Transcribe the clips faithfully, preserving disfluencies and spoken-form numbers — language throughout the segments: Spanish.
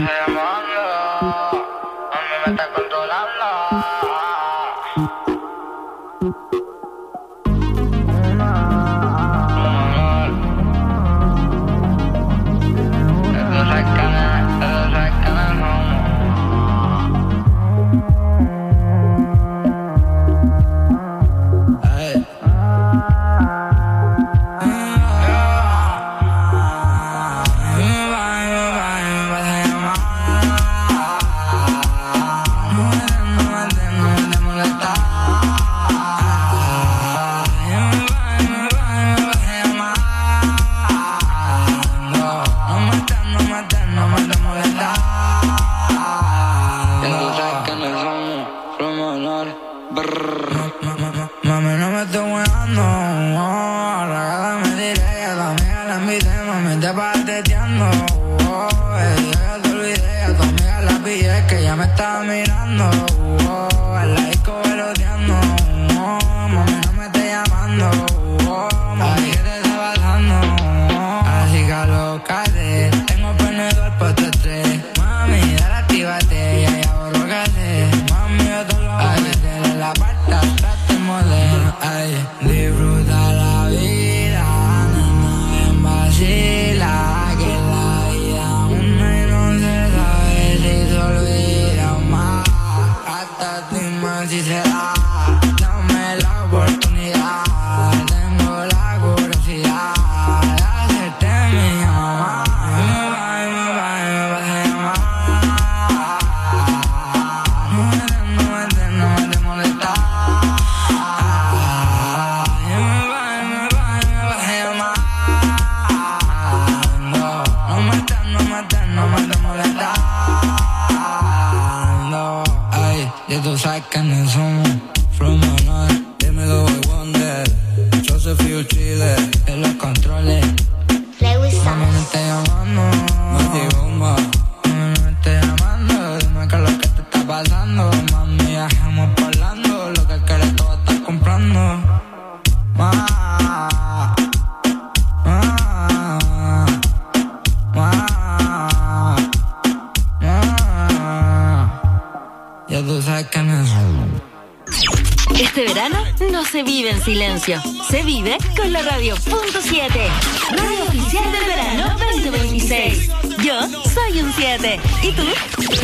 Silencio. Se vive con la radio punto siete. Radio oficial del verano veinte veintiséis. Yo soy un siete. ¿Y tú?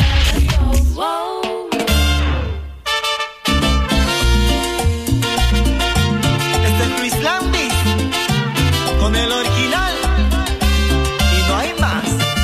Este es Luis Landis con el original y no hay más.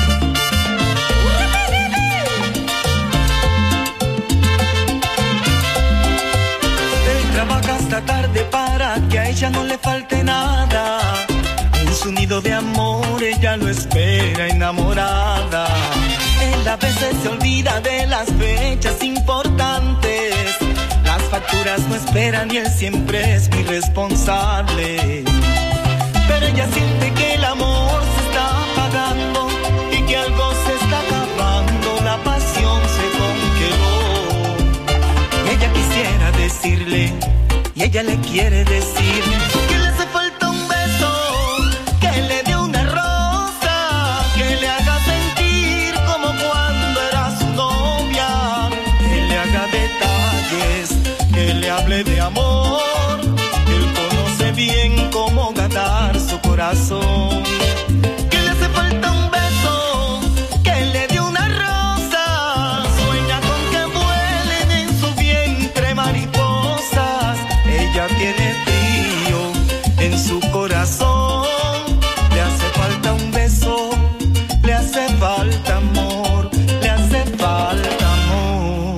Él trabaja hasta tarde para que a ella no le falte nada. En su nido de amor ella lo espera enamorada. Él a veces se olvida de las fechas importantes. Las facturas no esperan y él siempre es muy responsable. Pero ella siente que el amor se está apagando y que algo se está acabando. La pasión se congeló. Ella quisiera decirle y ella le quiere decir que le hace falta un beso, que le dé una rosa, que le haga sentir como cuando era su novia, que le haga detalles, que le hable de amor, que él conoce bien cómo ganar su corazón. Que le hace falta un beso, que le dé una rosa, sueña con que vuelen en su vientre mariposas. Ella tiene frío en su corazón, le hace falta un beso, le hace falta amor, le hace falta amor.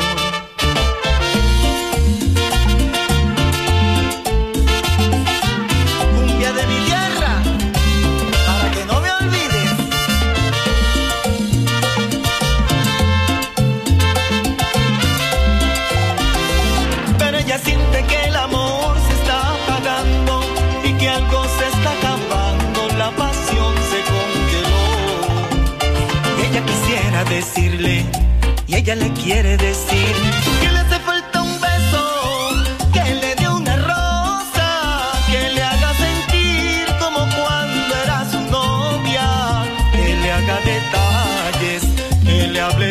Cumbia de mi tierra, para que no me olvides. Pero ella siente que el amor se está apagando y que algo se está acabando. La pasión se congeló. Y ella quisiera decirle y ella le quiere decir que le hace falta un beso, que le dé una rosa, que le haga sentir como cuando era su novia, que le haga detalles, que le hable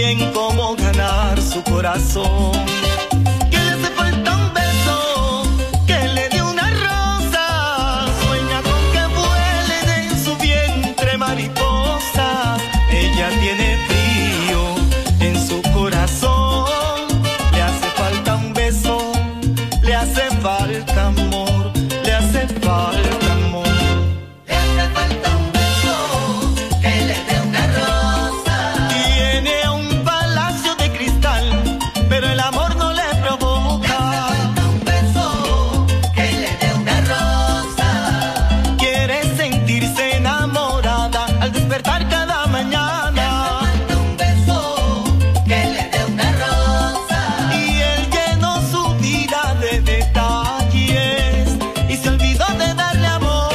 bien cómo ganar su corazón. Que le hace falta un beso, que le dé una rosa. Sueña con que vuelen en su vientre mariposas. Ella tiene frío en su corazón. Le hace falta un beso, le hace falta amor, le hace falta amor. Le hace falta un beso, que le dé una rosa. Tiene un palacio de cristal, pero el amor no le provoca. Le hace falta un beso, que le dé una rosa. Quiere sentirse enamorada al despertar cada mañana. Le hace falta un beso, que le dé una rosa. Y él llenó su vida de detalles y se olvidó de darle amor.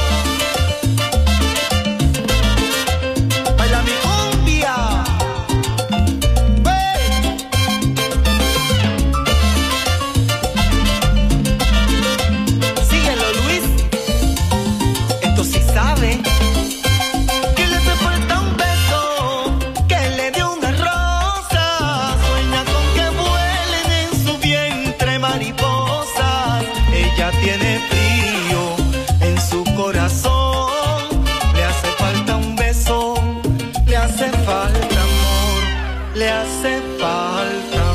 Baila mi cumbia. ¡Hey! Síguelo, Luis. Esto sí sabe. Que le hace falta un beso, que le dé una rosa. Sueña con que vuelen en su vientre mariposas. Ella tiene frío en su corazón. Le hace falta un beso, le hace falta amor, le hace falta amor.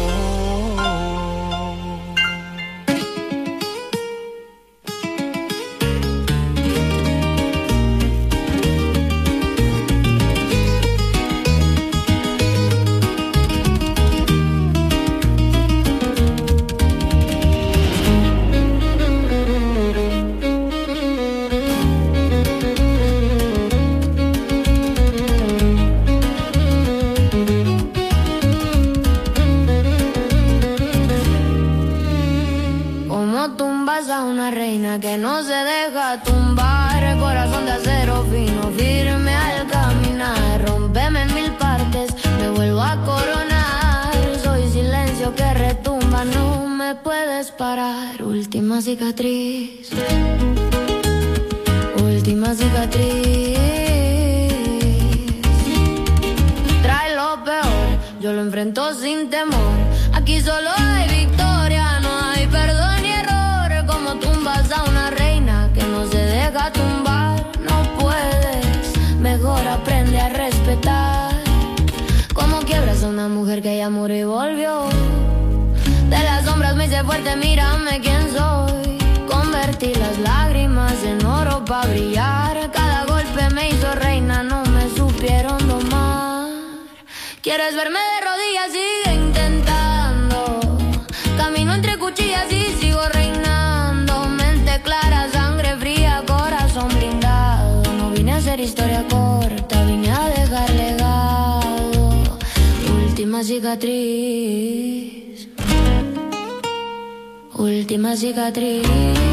Como tumbas a una reina que no se deja tumbar, corazón de acero fino, firme al caminar, rómpeme en mil partes, me vuelvo a coronar, soy silencio que retumba, no me puedes parar, última cicatriz, última cicatriz, trae lo peor, yo lo enfrento sin temor, aquí solo hay victoria, no hay perdón ni error, como tumbas a una reina que no se deja tumbar, no puedes, mejor aprende a respetar, como quiebras a una mujer que ya murió y volvió, de las sombras me hice fuerte, mírame quién soy, convertí las lágrimas en oro pa' brillar, cada golpe me hizo reina, no me supieron domar, quieres verme de rodillas, sigue intentando, camino entre cuchillas y sigo reinando, mente clara, sangre fría, corazón blindado, no vine a hacer historia corta, vine a dejar legado, última cicatriz, última cicatriz.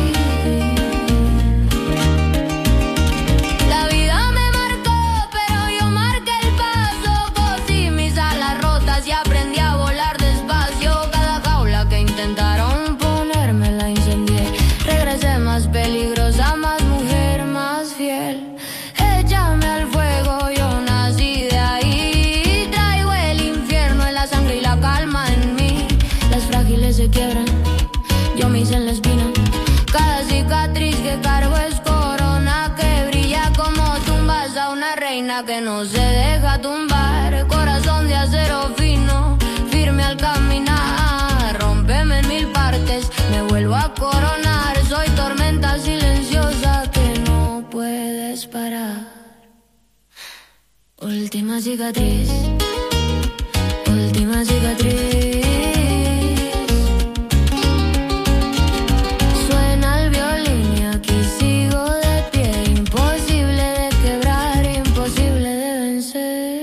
La vida me marcó, pero yo marqué el paso, cosí mis alas rotas y aprendí a volar despacio, cada jaula que intentaron ponerme la incendié, regresé más peligrosa, más mujer, más fiel, échame al fuego, yo nací de ahí, traigo el infierno en la sangre y la calma en mí, las frágiles se quiebran, yo me hice en la espina, cada cicatriz que cargo es corona que brilla como tumbas a una reina que no se deja tumbar, corazón de acero fino, firme al caminar, rómpeme en mil partes, me vuelvo a coronar, soy tormenta silenciosa que no puedes parar, última cicatriz, última cicatriz. Suena el violín y aquí sigo de pie, imposible de quebrar, imposible de vencer.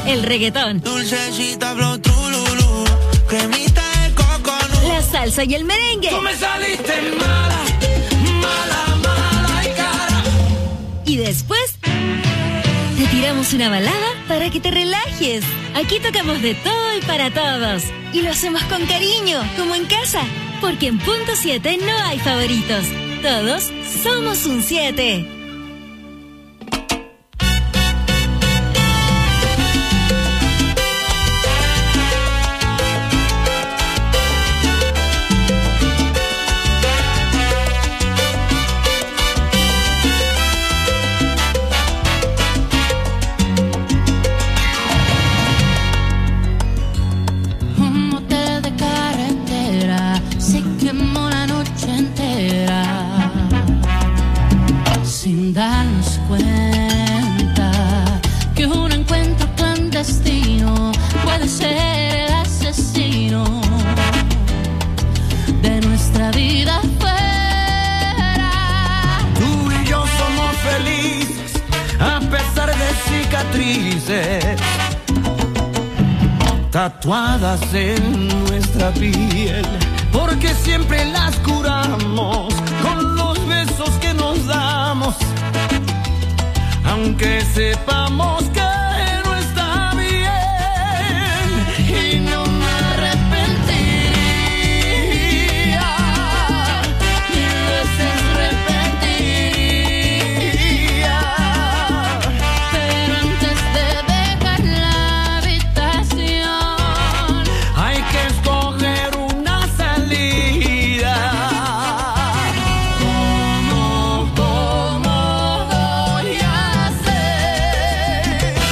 el reggaetón, dulcecita flow trululú, cremita de coco, la salsa y el merengue. Tú me saliste mala, mala, mala y cara. Y después te tiramos una balada para que te relajes. Aquí tocamos de todo y para todos. Y lo hacemos con cariño, como en casa. Porque en Punto siete no hay favoritos. Todos somos un siete. Darnos cuenta que un encuentro clandestino puede ser el asesino de nuestra vida fuera. Tú y yo somos felices a pesar de cicatrices tatuadas en nuestra piel, porque siempre las curamos con los besos que nos damos, aunque sepamos que no está bien. Y no me arrepentiría, mil veces repetiría, pero antes de dejar la habitación hay que escoger una salida. ¿Cómo, cómo voy a hacer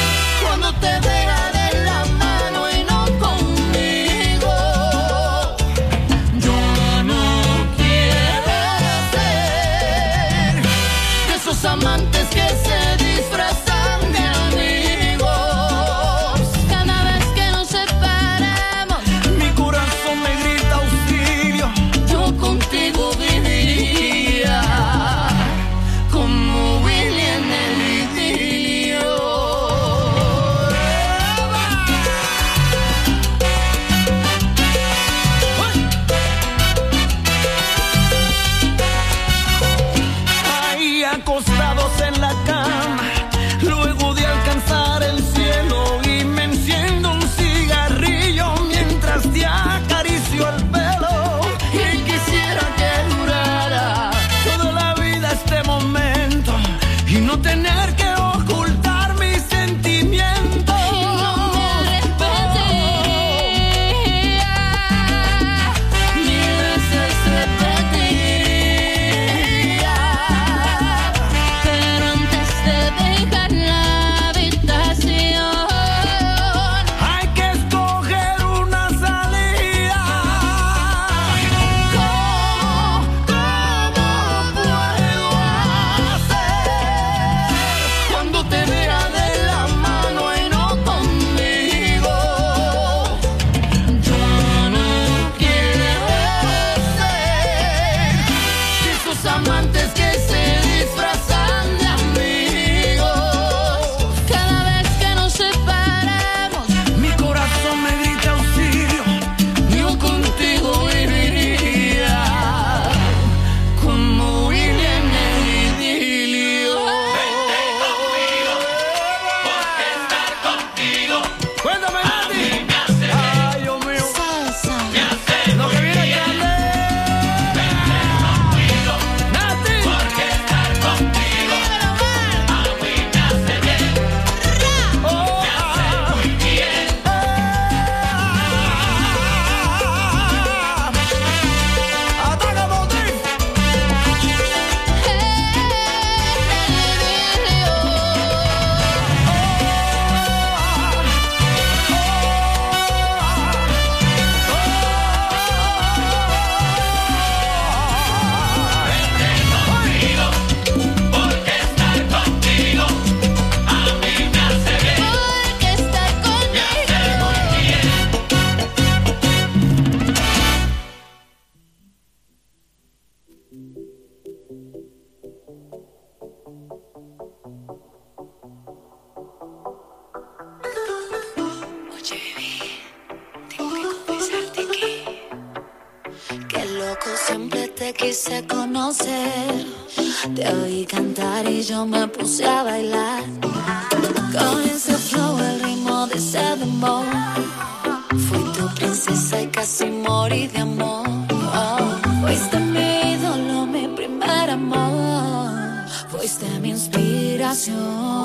quise conocer. Te oí cantar y yo me puse a bailar. Con ese flow, el ritmo de ese dembow. Fui tu princesa y casi morí de amor. Oh, fuiste mi ídolo, mi primer amor. Fuiste mi inspiración.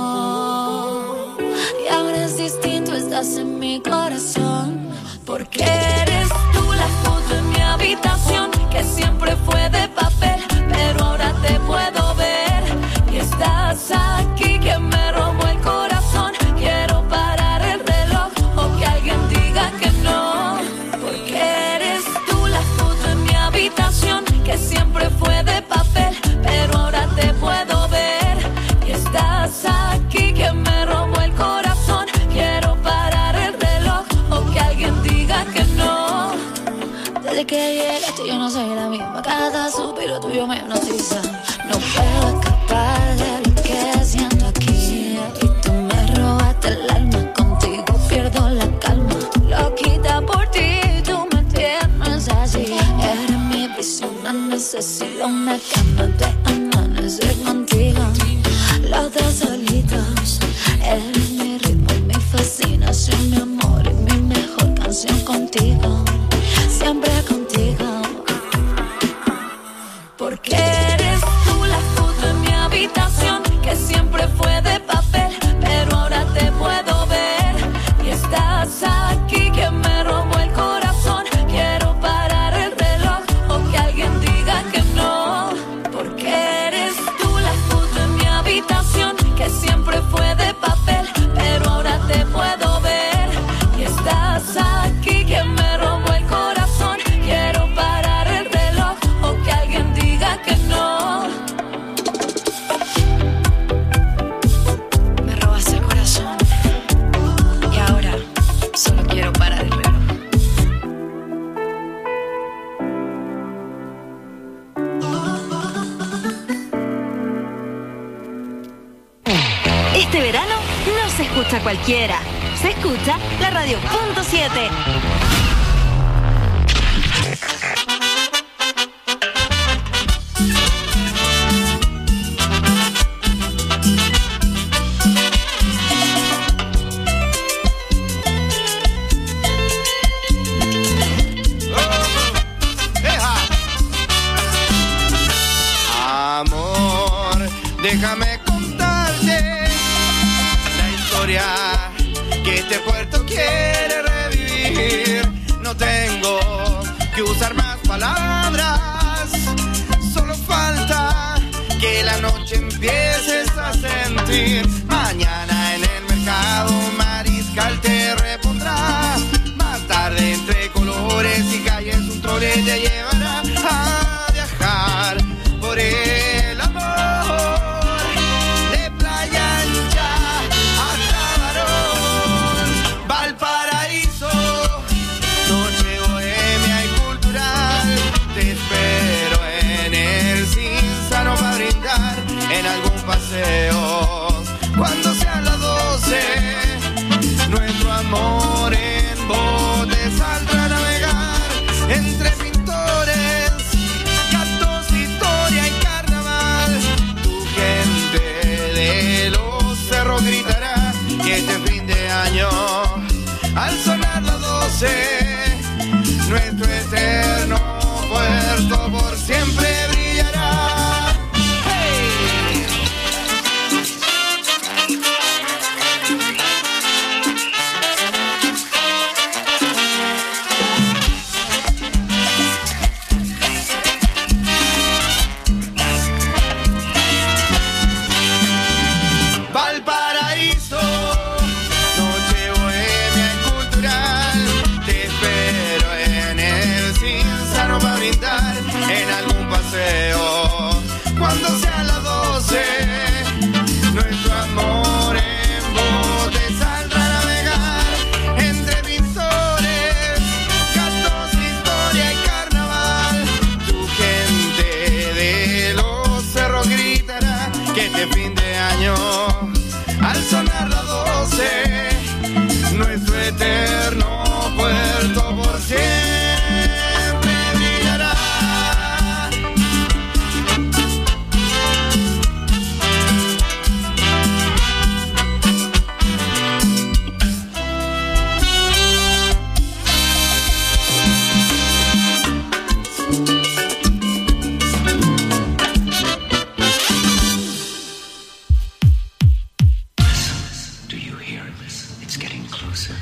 Y ahora es distinto, estás en mi corazón. Porque eres tú la foto en mi habitación, que siempre fue de papel, pero ahora te puedo ver. Y estás aquí que me robó el corazón. Quiero parar el reloj o que alguien diga que no. Porque eres tú la foto en mi habitación, que siempre fue de papel, pero ahora te puedo ver. Y estás aquí que me robó el corazón. Quiero parar el reloj o que alguien diga que no. Desde que llegaste yo no soy la misma. Cada suspiro tuyo me hipnotiza. No puedo escapar de lo que siento aquí. Y tú me robaste el alma. Contigo pierdo la calma. Loquita por ti, tú me tienes así. Eres mi visión, no necesito una cama de amanecer contigo. Los dos solitos. Eres mi ritmo, mi fascinación, mi amor y mi mejor canción contigo. Siempre contigo. Porque eres tú la foto en mi habitación, que siempre fue de papel, pero ahora te puedo ver. Y estás aquí que me robó el corazón. Quiero parar el reloj o que alguien diga que no. Porque eres tú la foto en mi habitación, que siempre fue de papel, pero ahora te puedo ver. Y estás aquí que me robó el corazón. Quiero parar el reloj o que alguien diga que no. Me robas el corazón y ahora solo quiero parar el reloj. Este verano no se escucha cualquiera. Se escucha la Radio punto siete. Amor, déjame contarte la historia que este puerto quiere revivir. No tengo que usar más palabras, solo falta que la noche empieces a sentir. Mañana en el mercado Mariscal te repondrá. Más tarde entre colores y calles un trole te llevará a viajar por el amor, de Playa Ancha hasta Barón, Valparaíso, noche bohemia y cultural. Te espero en el Cinzano para brindar en algún paseo. Cuando sean las doce, nuestro amor en bote saldrá a navegar entre pintores, gatos, historia y carnaval. Tu gente de los cerros gritará y este fin de año, al sonar las doce, nuestro eterno puerto por siempre brillará. ¡Hey! Valparaíso, noche bohemia y cultural. Te espero en el cosa.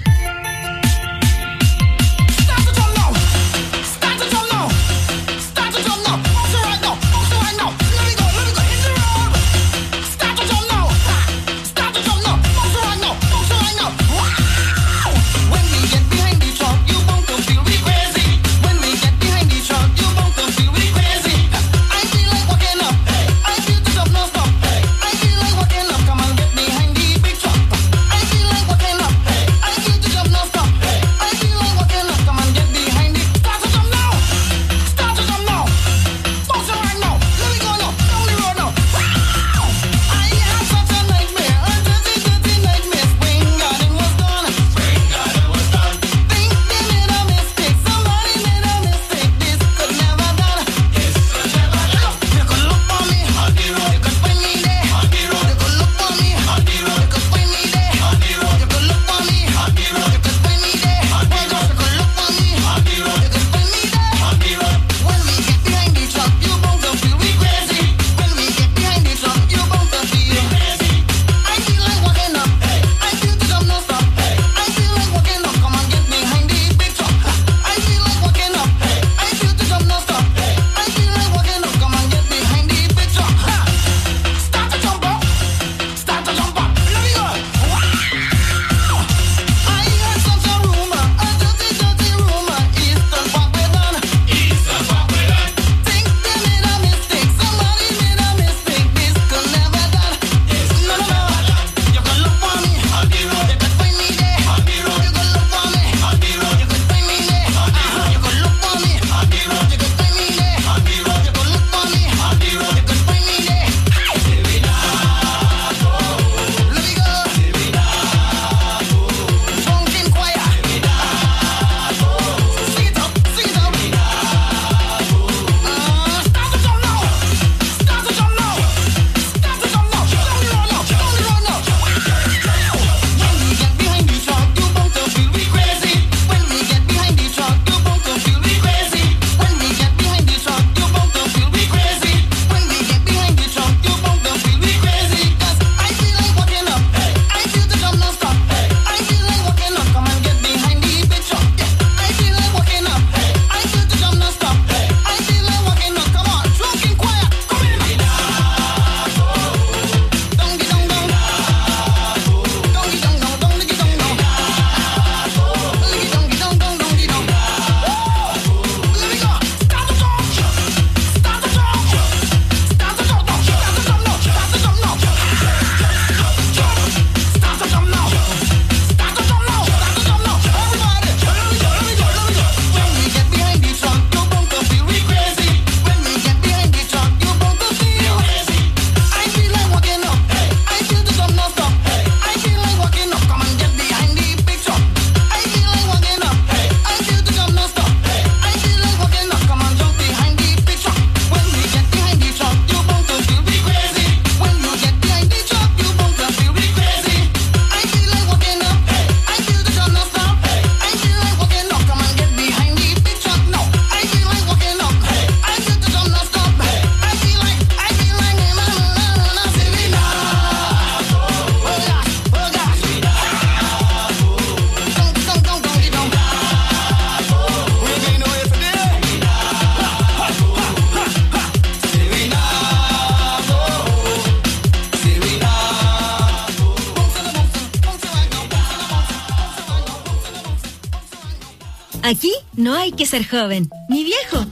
Aquí no hay que ser joven, ni viejo,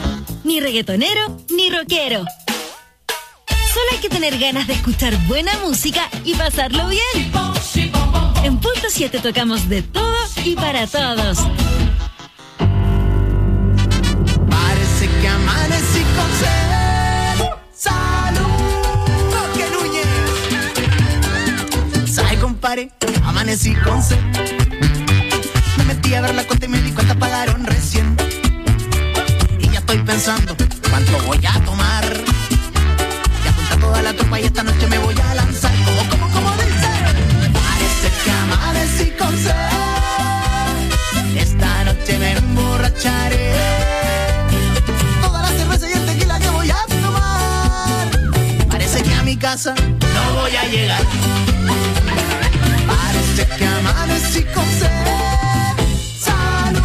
ni reggaetonero, ni rockero. Solo hay que tener ganas de escuchar buena música y pasarlo bien. En Punto siete tocamos de todo y para todos. Parece que amanecí con sed. ¡Salud! ¡Roque Núñez! ¿Sabe, compadre? Amanecí con sed. Me metí a ver la cuenta y me di cuenta pagaron recién. Y ya estoy pensando cuánto voy a tomar. Y apunta toda la tropa y esta noche me voy a lanzar. Como, como, como dice. Parece que amanecí con sed. Esta noche me emborracharé. Toda la cerveza y el tequila que voy a tomar. Parece que a mi casa no voy a llegar. Parece Parece que amanecí con sed. Salud.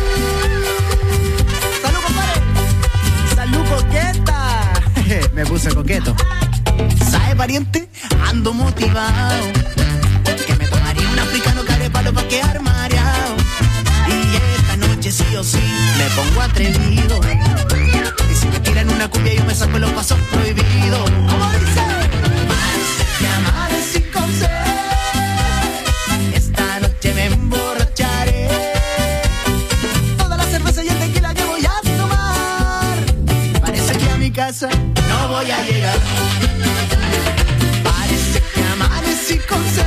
Salud, compadre. Salud coqueta. Me puse coqueto. ¿Sabe, pariente? Ando motivado. Que me tomaría un africano carepalo pa' quedar mareado. Y esta noche sí o sí me pongo atrevido. Y si me tiran una cumbia yo me saco los pasos prohibidos. ¿Cómo dice? Parece que amanecí con sed. Esta noche me emborracharé. Toda la cerveza y el tequila que voy a tomar. Parece que a mi casa no voy a llegar. Parece que amanecí con sed.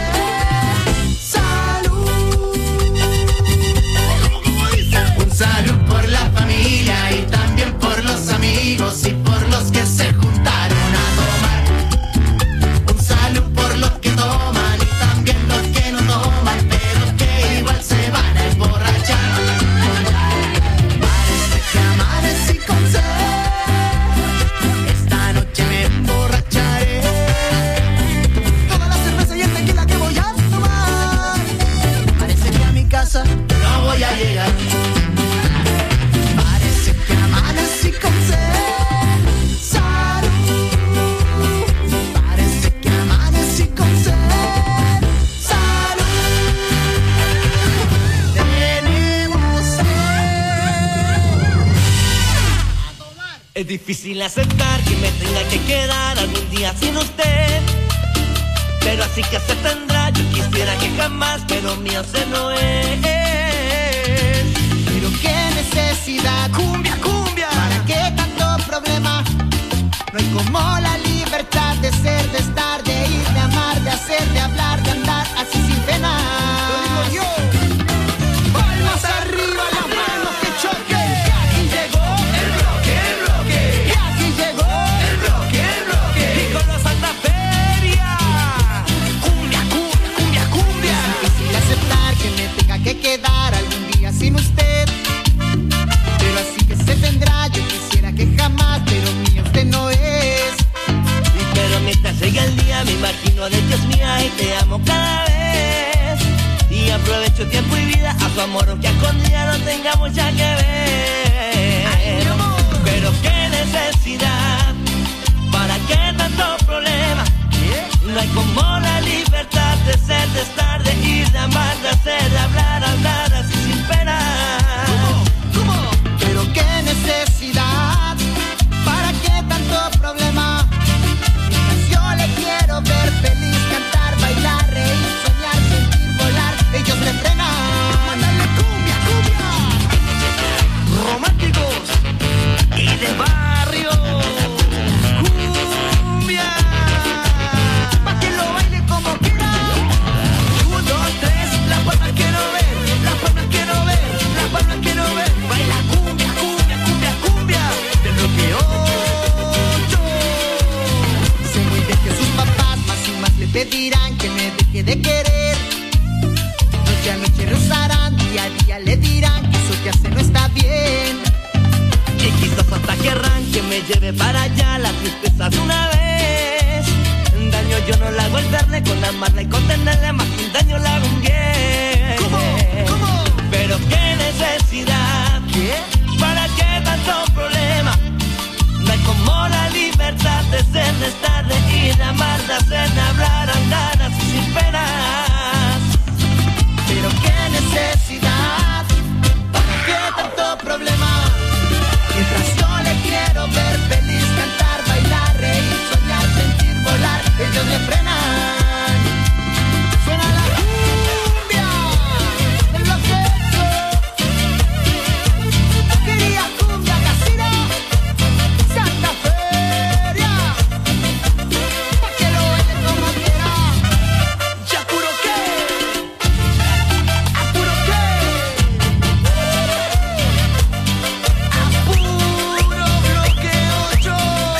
Salud por la familia y también por los amigos y por los que se juntaron a tomar. Un salud por los que toman y también los que no toman, pero que igual se van a emborrachar. Parece que amanecí con sed. Esta noche me emborracharé. Toda la cerveza y el tequila que voy a tomar. Parece que a mi casa no voy a llegar. Es difícil aceptar que me tenga que quedar algún día sin usted, pero así que se tendrá. Yo quisiera que jamás, pero mío se no es. Pero qué necesidad, cumbia, cumbia, ¿para qué tanto problema? No hay como la libertad de ser, de estar, de ir, de amar, de hacer, de hablar, de andar así sin pena. Lo digo yo. Palmas arriba, las manos que choquen. Y aquí llegó el bloque, el bloque. Y aquí llegó el bloque, el bloque. Y con la Santa Feria. Cumbia, cumbia, cumbia, cumbia. Es difícil aceptar que me tenga que quedar algún día sin usted, pero así que se tendrá. Yo quisiera que jamás, pero mío usted no es. Y pero mientras llega el día me imagino de que es mía y te amo cada vez. Y aprovecho tiempo y vida a su amor, aunque a escondida no tengamos ya que ver. Ay, mi amor. Pero qué necesidad, ¿para qué tanto problema? No hay como la libertad de ser, de estar, de ir, de amar, de hacer, de hablar, hablar así sin pena. ¿Cómo? ¿Cómo? Pero qué necesidad, ¿para qué tanto problema? Mientras yo le quiero ver feliz, cantar, bailar, reír, soñar, sentir, volar, ellos le frenan. ¡Mándale cumbia, cumbia! Románticos y de barrio. Cumbia. Pa' que lo baile como quiera. Un, dos, tres, las palmas quiero ver, las palmas quiero ver, las palmas quiero ver. Baila cumbia, cumbia, cumbia, cumbia. Del bloque ocho. Sé muy bien que sus papás más y más le pedirán que me deje de querer. Noche a noche rozarán, día a día le dirán que eso que hace no está bien. Y quizás hasta querrán que me lleve para allá la tristeza de una vez. Daño yo no le hago el verle, con amarla y contenerle, más que un daño le hago un bien. ¿Cómo? ¿Cómo? Pero qué necesidad, ¿Qué? ¿para qué tanto problema? No hay como la libertad de ser, de estar, de ir, de amar, de hacer, de hablar, andar así sin penas. Pero qué necesidad, ¿para qué tanto problema? Mientras yo le quiero ver feliz, cantar, bailar, reír, soñar, sentir, volar, ellos le frenan. Suena la cumbia, el bloque. Quería cumbia casina, Santa Feria, pa' que lo baile como quiera. Ya puro qué, ¿Apuro qué? puro bloque ocho.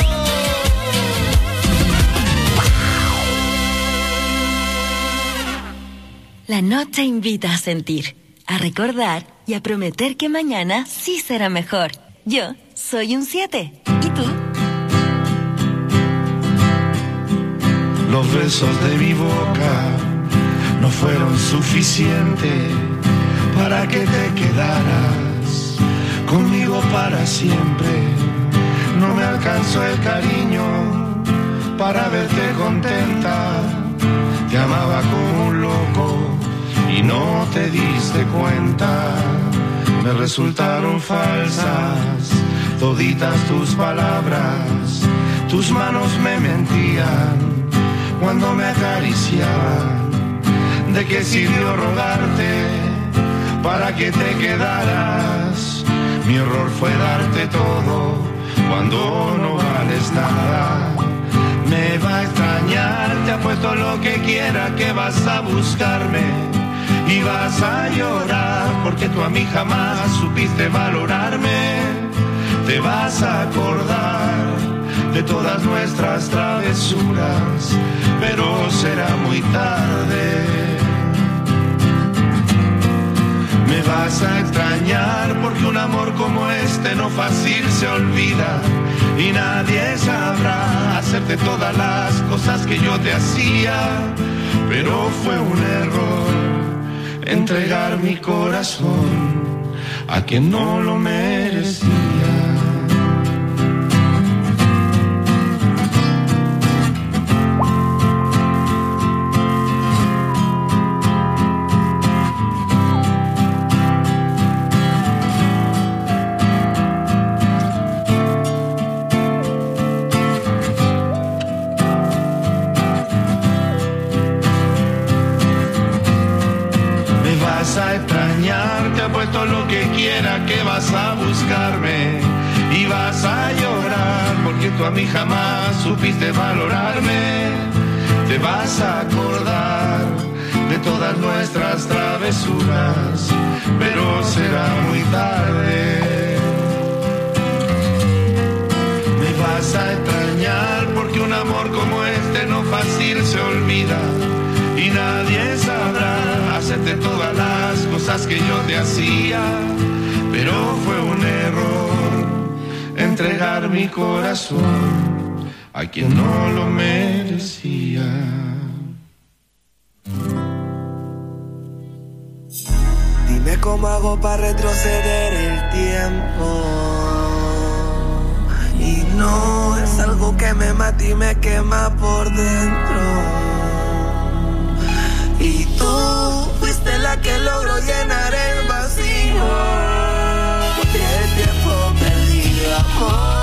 La noche invita a sentir, a recordar y a prometer que mañana sí será mejor. Yo soy un siete. ¿Y tú? Los besos de mi boca no fueron suficientes para que te quedaras conmigo para siempre. No me alcanzó el cariño para verte contenta. Te amaba como un loco y no te diste cuenta. Me resultaron falsas toditas tus palabras. Tus manos me mentían cuando me acariciaban. ¿De qué sirvió rogarte para que te quedaras? Mi error fue darte todo cuando no vales nada. Me va a extrañar, te apuesto lo que quiera que vas a buscarme y vas a llorar porque tú a mí jamás supiste valorarme. Te vas a acordar de todas nuestras travesuras, pero será muy tarde. Me vas a extrañar porque un amor como este no fácil se olvida y nadie sabrá hacerte todas las cosas que yo te hacía, pero fue un error entregar mi corazón a quien no lo merecía. Lo que quiera que vas a buscarme y vas a llorar porque tú a mí jamás supiste valorarme. Te vas a acordar de todas nuestras travesuras, pero será muy tarde. Me vas a extrañar porque un amor como este no fácil se olvida y nadie sabrá hacerte todas las cosas que yo te hacía, pero fue un error entregar mi corazón a quien no lo merecía. Dime cómo hago para retroceder el tiempo. Y no es algo que me mata y me quema por dentro. Y tú fuiste la que logró llenar el vacío del tiempo perdido, amor.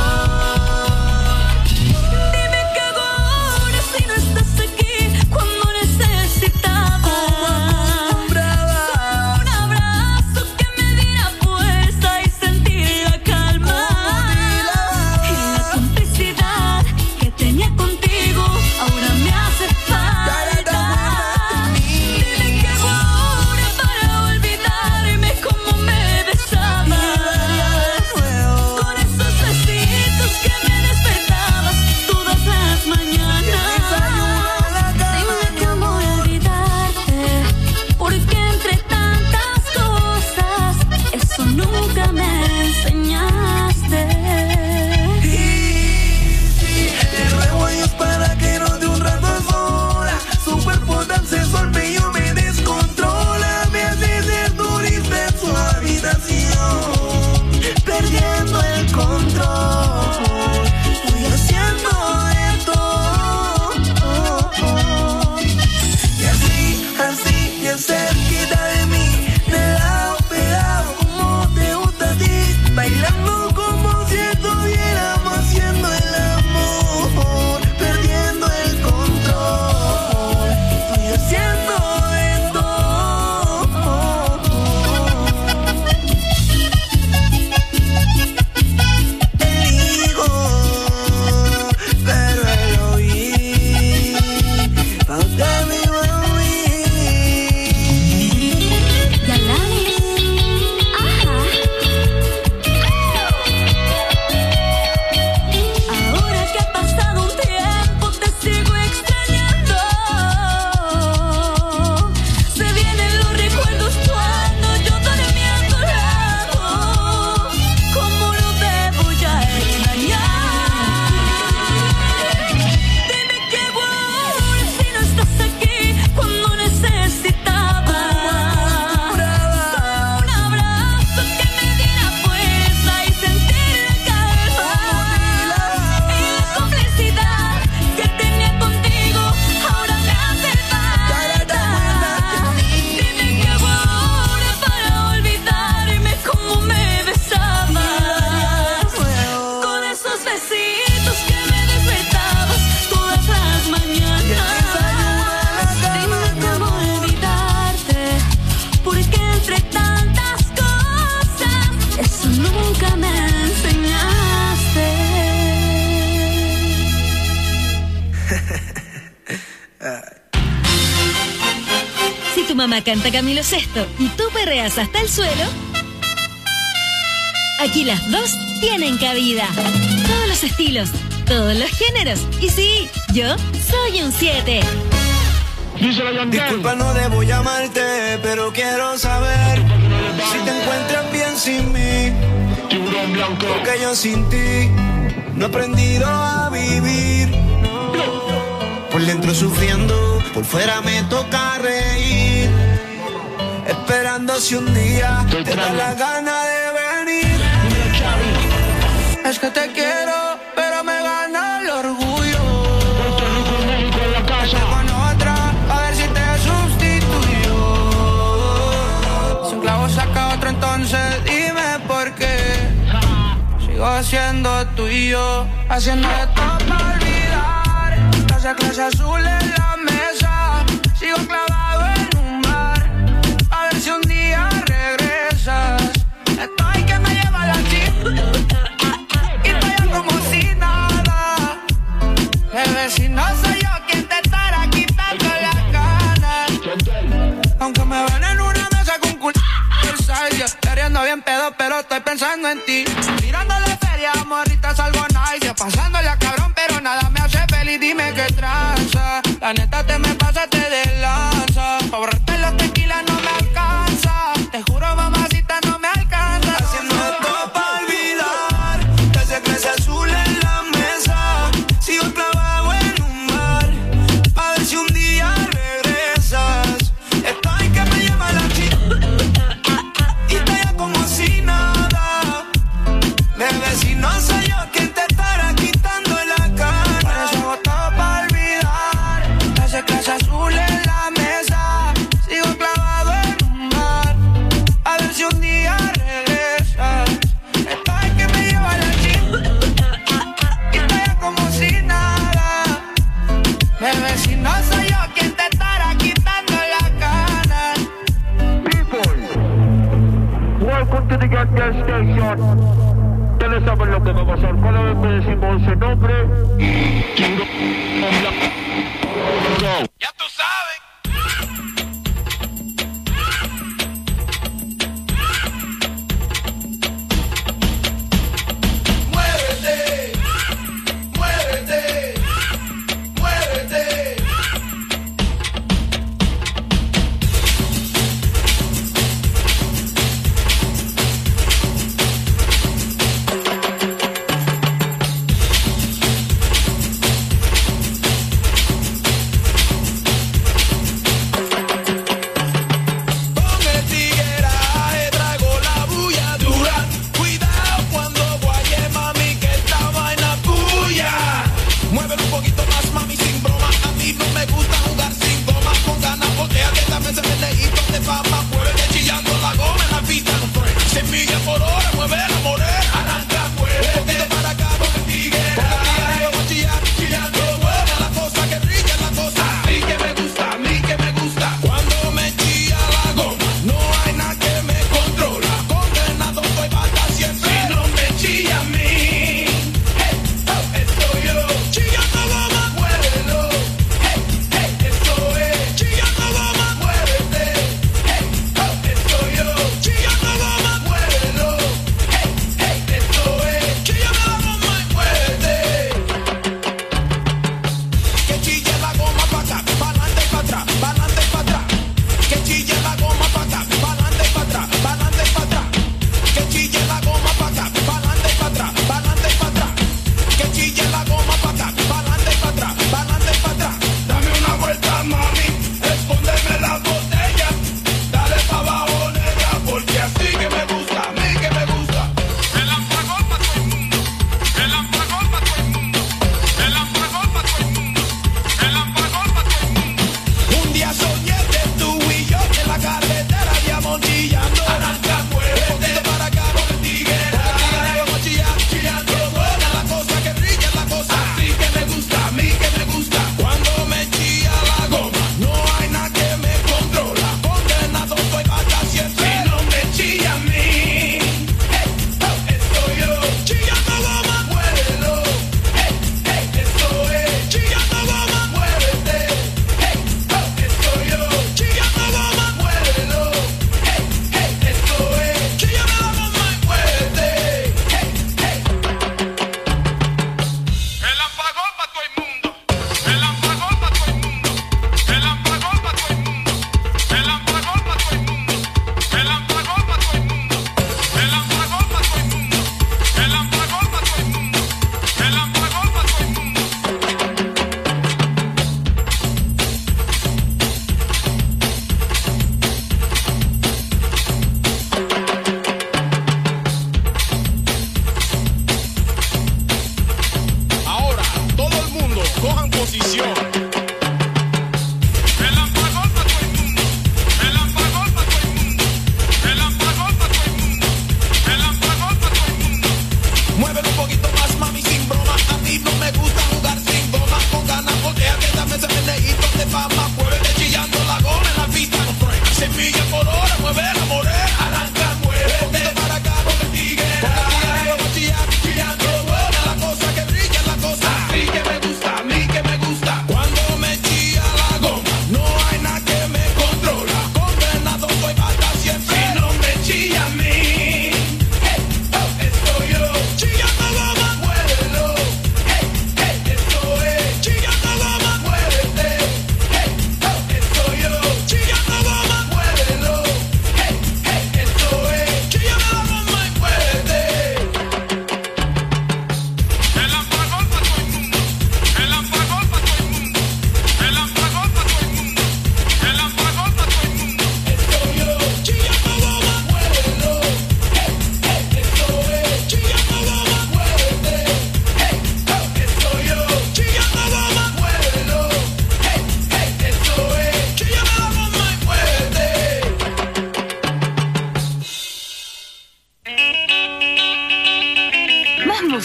Dime qué hago ahora si no estás aquí cuando necesitaba un abrazo que me diera fuerza y sentir la calma y la complicidad que tenía contigo ahora me hace falta. Dime qué hago ahora mamá canta Camilo Sesto y tú perreas hasta el suelo, aquí las dos tienen cabida. Todos los estilos, todos los géneros. Y sí, yo soy un siete. Disculpa, no debo llamarte, pero quiero saber si te encuentras bien sin mí. Porque yo sin ti no he aprendido a vivir. Por dentro sufriendo, por fuera me toca reír. Esperando si un día te da la gana de venir. Es que te quiero, pero me gana el orgullo. Vete con otra, a ver si te sustituyo. Si un clavo saca otro, entonces dime por qué. Sigo siendo tuyo, haciendo esto para olvidar. Casa clase azul en la mesa, sigo clavado en un bar. A ver si un día regresas. Estoy que me lleva la chica y estoy como si nada. Bebé, si no soy yo quien te estará quitando las ganas. Aunque me ven en una mesa con culo yo queriendo bien pedo, pero estoy pensando en ti. Tirándole feria, morritas algo nice. Pasándole a cabrón, pero nada me hace feliz. Dime qué tranza. La neta te me pasaste de lanza. Pa' borrarte los tequilas no me alcanza. Te juro, mamacita, no me alcanza. Haciendo esto pa' olvidar. Casi clase azul en la mesa. Sigo clavado en un bar. Pa' ver si un día regresas. Estoy que me lleva la chica y estoy como si nada. Bebé, si no soy yo quien te estará quitando la cara. Por eso hago todo pa' olvidar. Hace clase azul en la mesa. Sigo clavado en un bar. A ver si un día regresas. Estoy que me lleva la chica y estoy como si nada. Bebé, si no soy yo quien te estará quitando la cara. Welcome to the Get Gas Station. Ustedes saben lo que va a pasar. Cada vez que decimos ese nombre, Ya tú sabes. Muévete, muévete, muévete.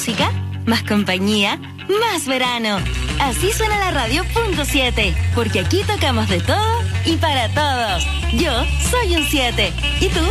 música, más compañía, más verano. Así suena la radio punto siete, porque aquí tocamos de todo y para todos. Yo soy un siete. ¿Y tú?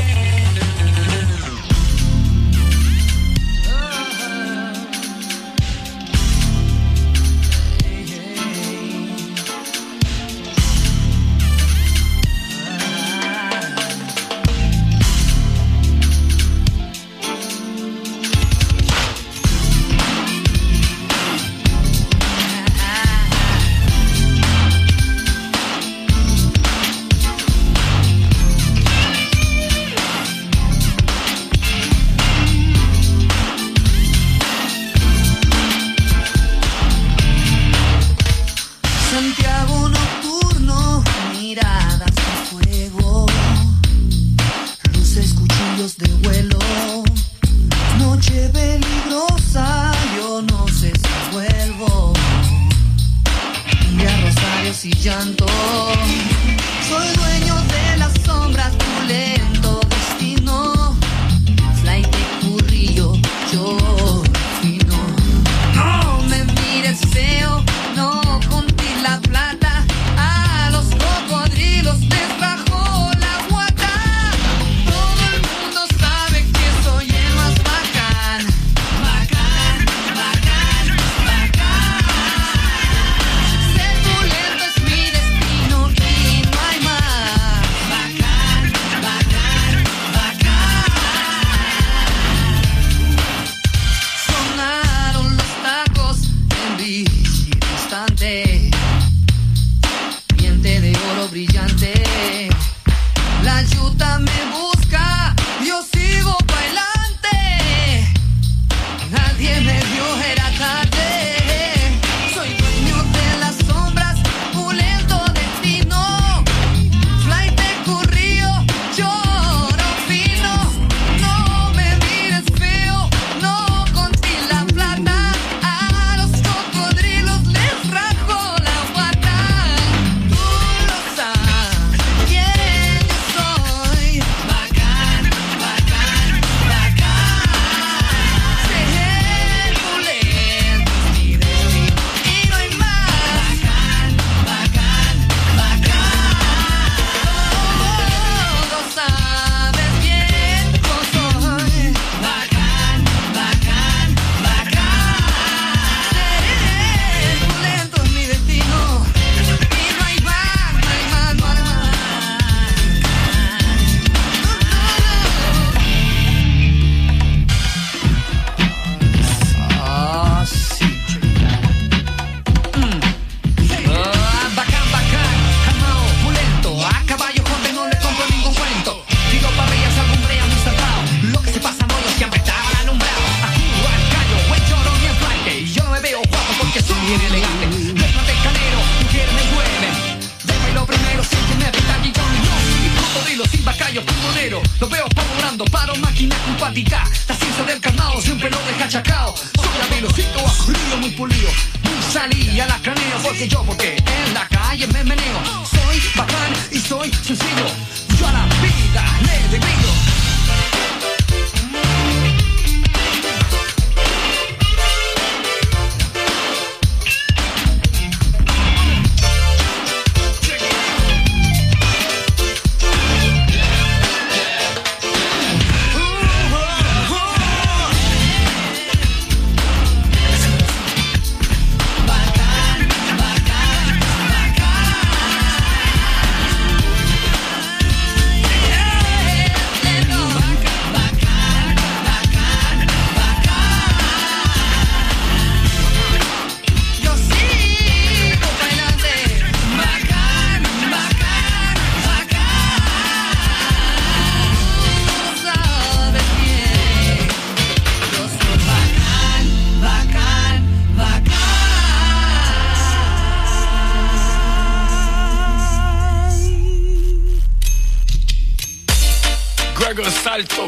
Salto,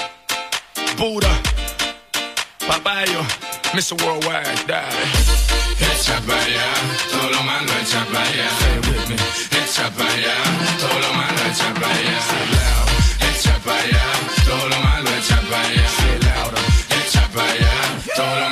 Buda, Papayo, mister Worldwide, dale. Echa para allá, todo lo malo echa para allá. Echa para allá, todo lo malo echa para allá. Echa para allá, todo lo malo echa para allá. Echa para allá, todo lo malo.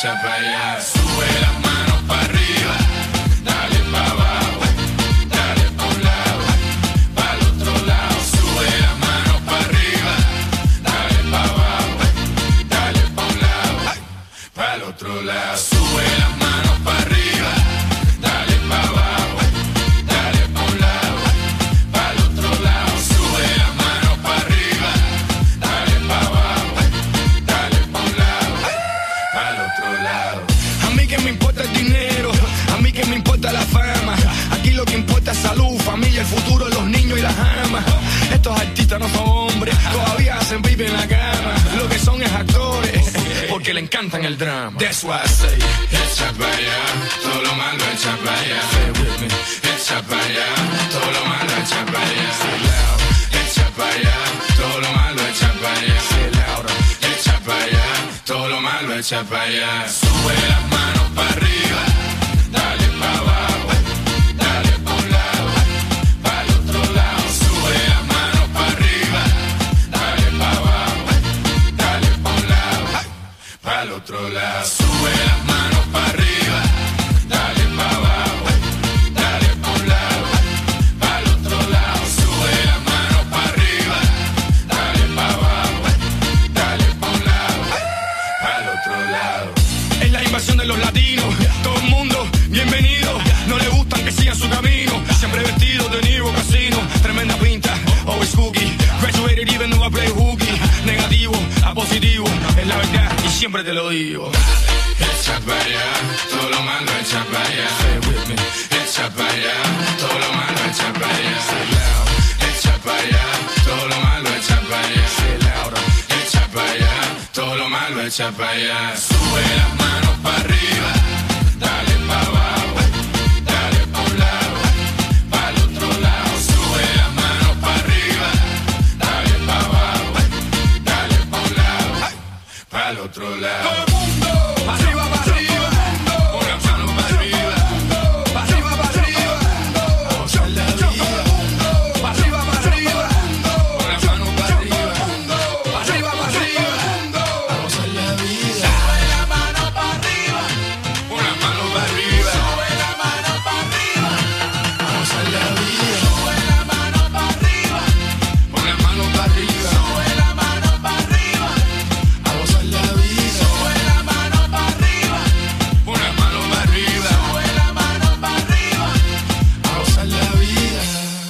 echa para allá. Sube las manos para arriba, dale para abajo, dale pa' un lado, para el otro lado. Sube las manos para arriba, dale para abajo, dale pa' un lado, para el otro lado. Sube las manos para arriba, dale para abajo, dale pa' un lado, para el otro lado. Sube las manos para arriba, dale para abajo, dale pa' un lado, para el otro lado. A mí que me importa el dinero, a mí que me importa la fama. Aquí lo que importa es salud, familia, el futuro, los niños y las amas. Estos artistas no son hombres, todavía hacen baby en la cama. Lo que son es actores, porque le encantan el drama. That's why I say, echa para allá, todo lo malo echa para allá. Say it with me, echa para allá, todo lo malo echa para allá. Say loud, echa para allá, todo lo malo echa para allá. Say louder, echa para allá, todo lo malo echa para allá. Sube las manos para arriba, dale para abajo, dale pa' un lado, para el otro lado. Sube las manos para arriba, dale para abajo, dale pa' un lado, para el otro lado. Sube las manos para arriba, dale para abajo, dale pa' un lado, para el otro lado. Sube las manos para arriba, dale para abajo, dale pa' un lado, para el otro lado. Es la invasión de los latinos, todo el mundo bienvenido. No le gustan que sigan su camino, siempre vestido de Niro Casino. Tremenda pinta, always cookie. Graduated even though I play hooky. Negativo a positivo, es la verdad y siempre te lo digo. Echa para allá, todo lo malo echa para allá. Say it with me, echa para allá, todo lo malo echa para allá. Say loud, echa para allá, todo lo malo echa para allá. Say louder, echa para allá, todo lo malo echa para allá. Sube las manos para arriba, dale para abajo, dale pa' un lado, para el otro lado. Sube las manos para arriba, dale para abajo, dale pa' un lado, para el otro lado. Todo el mundo, arriba, para arriba, con las manos para arriba, para arriba, para arriba, vamos a la vida. Para arriba, para arriba, con las manos para arriba, para arriba, para arriba, vamos a la vida. Sube la mano para arriba, con las manos para arriba, sube la mano para arriba, vamos a la vida. Sube la mano para arriba, con las manos para arriba, sube la mano para arriba, vamos a la vida. Sube la mano para arriba, con las manos para arriba, sube la mano para arriba, vamos a la vida.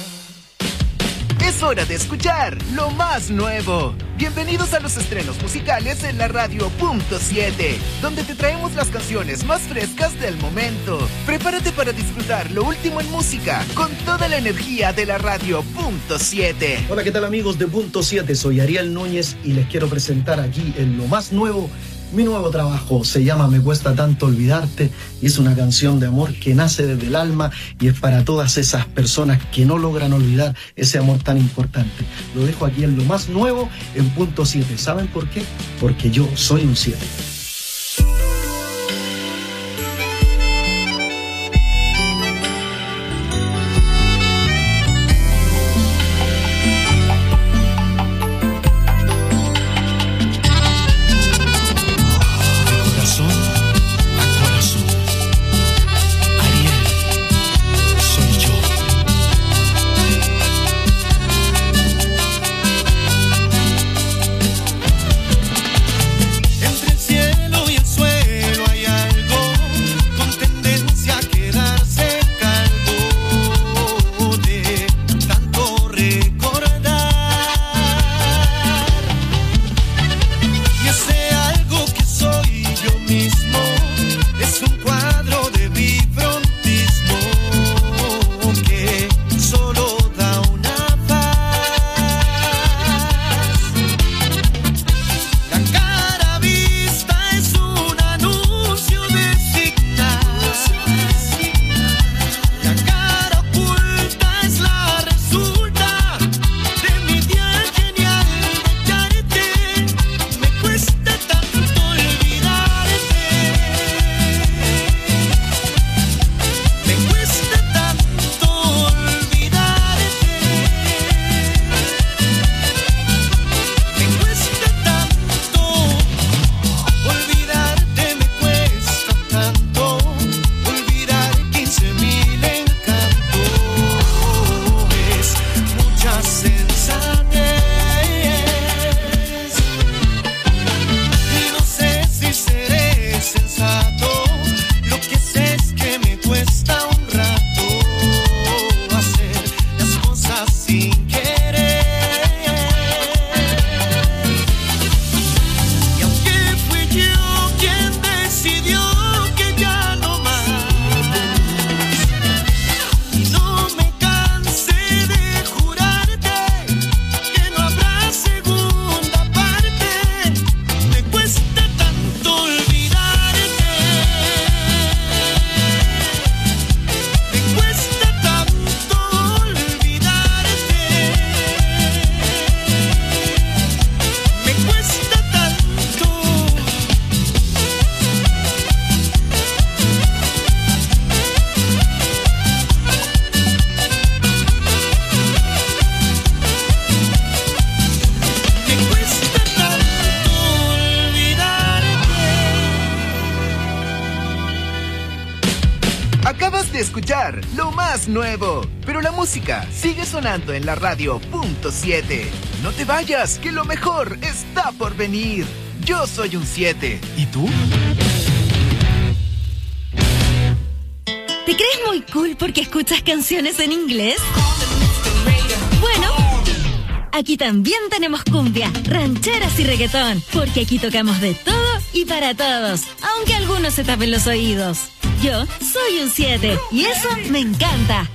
Es hora de escuchar lo más nuevo. Bienvenidos a los estrenos musicales en la radio punto siete, donde te traemos las canciones más frescas del momento. Prepárate para disfrutar lo último en música con toda la energía de la radio punto siete. Hola, ¿qué tal amigos de Punto siete? Soy Ariel Núñez y les quiero presentar aquí en lo más nuevo, mi nuevo trabajo. Se llama Me Cuesta Tanto Olvidarte y es una canción de amor que nace desde el alma y es para todas esas personas que no logran olvidar ese amor tan importante. Lo dejo aquí en lo más nuevo en Punto siete. ¿Saben por qué? Porque yo soy un siete. Entre el cielo de escuchar lo más nuevo, pero la música sigue sonando en la radio punto siete. No te vayas, que lo mejor está por venir. Yo soy un siete. ¿Y tú? ¿Te crees muy cool porque escuchas canciones en inglés? Bueno, aquí también tenemos cumbia, rancheras y reggaetón, porque aquí tocamos de todo y para todos, aunque algunos se tapen los oídos. Yo soy un siete y eso me encanta.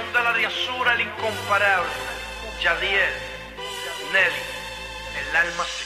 Yadier, Nelly, el alma